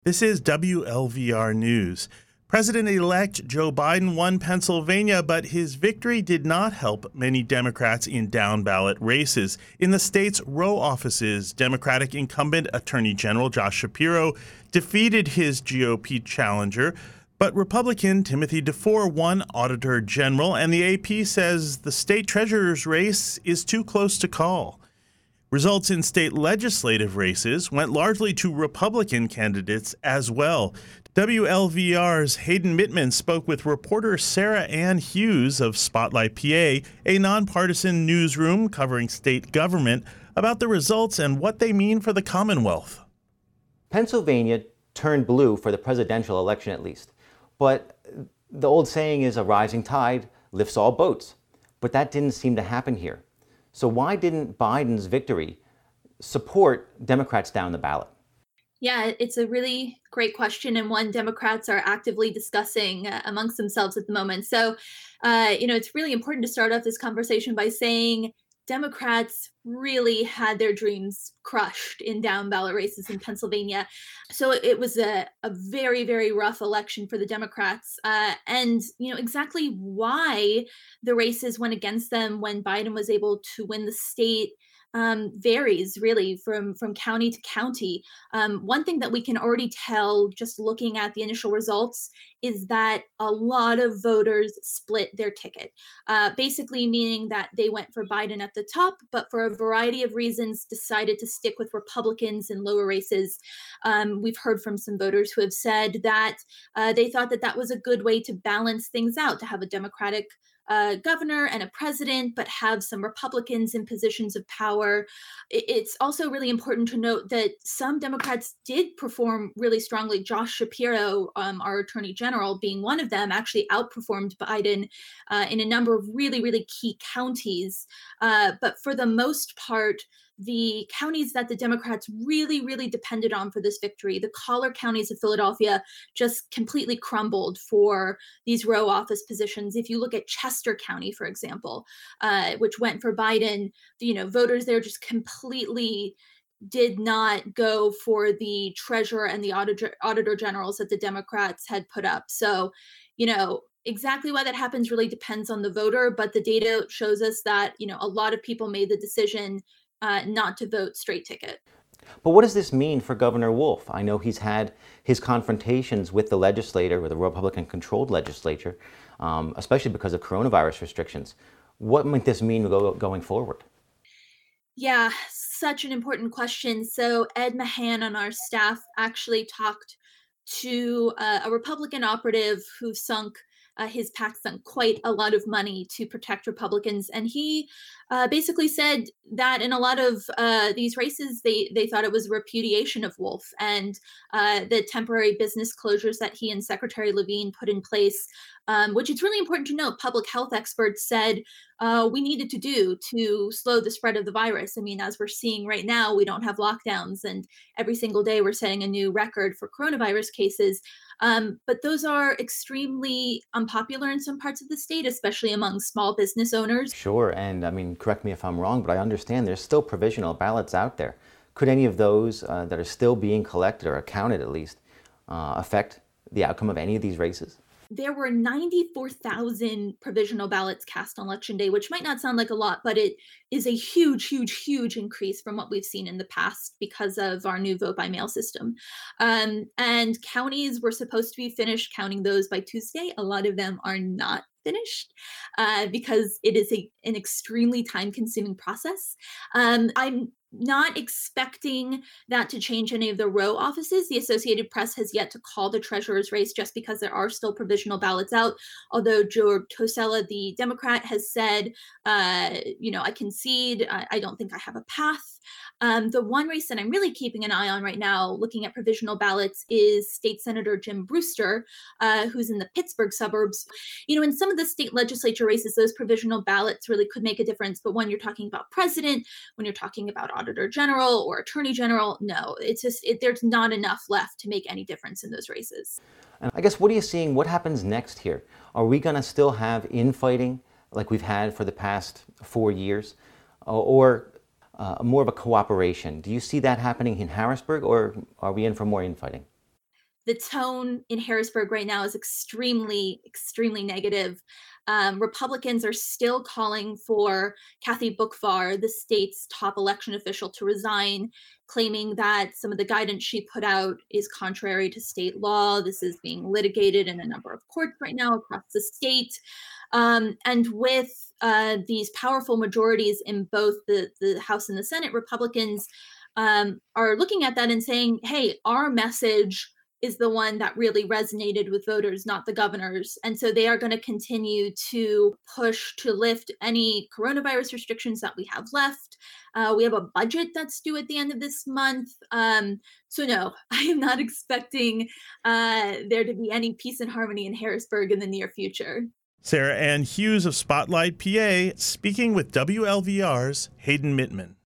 This is WLVR News. President-elect Joe Biden won Pennsylvania, but his victory did not help many Democrats in down-ballot races. In the state's row offices, Democratic incumbent Attorney General Josh Shapiro defeated his GOP challenger, but Republican Timothy DeFore won Auditor General, and the AP says the state treasurer's race is too close to call. Results in state legislative races went largely to Republican candidates as well. WLVR's Hayden Mittman spoke with reporter Sarah Ann Hughes of Spotlight PA, a nonpartisan newsroom covering state government, about the results and what they mean for the Commonwealth. Pennsylvania turned blue for the presidential election at least. But the old saying is a rising tide lifts all boats. But that didn't seem to happen here. So why didn't Biden's victory support Democrats down the ballot? Yeah, it's a really great question, and one Democrats are actively discussing amongst themselves at the moment. So, it's really important to start off this conversation by saying Democrats really had their dreams crushed in down ballot races in Pennsylvania. So it was a very, very rough election for the Democrats. And exactly why the races went against them when Biden was able to win the state varies really from county to county. One thing that we can already tell just looking at the initial results is that a lot of voters split their ticket, basically meaning that they went for Biden at the top, but for a variety of reasons decided to stick with Republicans in lower races. We've heard from some voters who have said that they thought that was a good way to balance things out, to have a Democratic governor and a president, but have some Republicans in positions of power. It's also really important to note that some Democrats did perform really strongly. Josh Shapiro, our attorney general, being one of them, actually outperformed Biden in a number of really, really key counties. But for the most part, the counties that the Democrats really, really depended on for this victory, the collar counties of Philadelphia, just completely crumbled for these row office positions. If you look at Chester County, for example, which went for Biden, voters there just completely did not go for the treasurer and the auditor generals that the Democrats had put up. So, exactly why that happens really depends on the voter, but the data shows us that, a lot of people made the decision not to vote straight ticket. But what does this mean for Governor Wolf? I know he's had his confrontations with the legislature, with the Republican-controlled legislature, especially because of coronavirus restrictions. What might this mean going forward? Yeah, such an important question. So Ed Mahan on our staff actually talked to a Republican operative who his PAC sunk quite a lot of money to protect Republicans. And he basically said that in a lot of these races, they thought it was a repudiation of Wolf and the temporary business closures that he and Secretary Levine put in place, which it's really important to note. Public health experts said we needed to do to slow the spread of the virus. I mean, as we're seeing right now, we don't have lockdowns, and every single day we're setting a new record for coronavirus cases. But those are extremely unpopular in some parts of the state, especially among small business owners. Sure, and I mean, correct me if I'm wrong, but I understand there's still provisional ballots out there. Could any of those that are still being collected or accounted at least affect the outcome of any of these races? There were 94,000 provisional ballots cast on Election Day, which might not sound like a lot, but it is a huge, huge, huge increase from what we've seen in the past because of our new vote-by-mail system. And counties were supposed to be finished counting those by Tuesday. A lot of them are not finished because it is an extremely time-consuming process. I'm not expecting that to change any of the row offices. The Associated Press has yet to call the treasurer's race just because there are still provisional ballots out. Although George Tosella, the Democrat, has said, I concede, I don't think I have a path. The one race that I'm really keeping an eye on right now, looking at provisional ballots, is State Senator Jim Brewster, who's in the Pittsburgh suburbs. In some of the state legislature races, those provisional ballots really could make a difference. But when you're talking about president, when you're talking about auditor general or attorney general, no, it's just there's not enough left to make any difference in those races. And I guess, what are you seeing? What happens next here? Are we going to still have infighting like we've had for the past 4 years, or more of a cooperation? Do you see that happening in Harrisburg, or are we in for more infighting? the tone in Harrisburg right now is extremely, extremely negative. Republicans are still calling for Kathy Boockvar, the state's top election official, to resign, claiming that some of the guidance she put out is contrary to state law. This is being litigated in a number of courts right now across the state. And with these powerful majorities in both the House and the Senate, Republicans are looking at that and saying, hey, our message is the one that really resonated with voters, not the governor's. And so they are going to continue to push to lift any coronavirus restrictions that we have left. We have a budget that's due at the end of this month. So no, I am not expecting there to be any peace and harmony in Harrisburg in the near future. Sarah Ann Hughes of Spotlight, PA, speaking with WLVR's Hayden Mittman.